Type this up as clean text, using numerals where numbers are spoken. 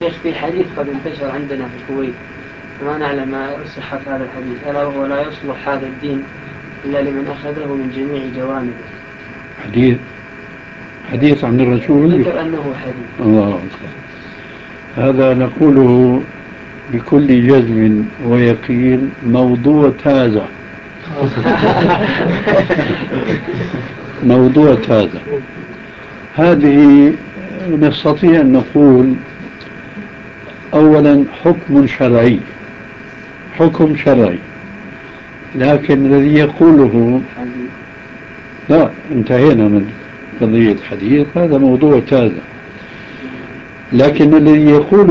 شيخ، في حديث قد انتشر عندنا في الكويت وما نعلم صحة هذا الحديث، ألا وهو لا يصلح هذا الدين إلا لمن أخذه من جميع جوانبه. حديث حديث عن الرسول ذكر أنه حديث. الله أكبر. هذا نقوله بكل جزم ويقين موضوع هذا. موضوع هذا، هذه نستطيع أن نقول أولا حكم شرعي، حكم شرعي، لكن الذي يقوله لا، انتهينا من قضية الحديث، هذا موضوع هذا. لكن الذي يقول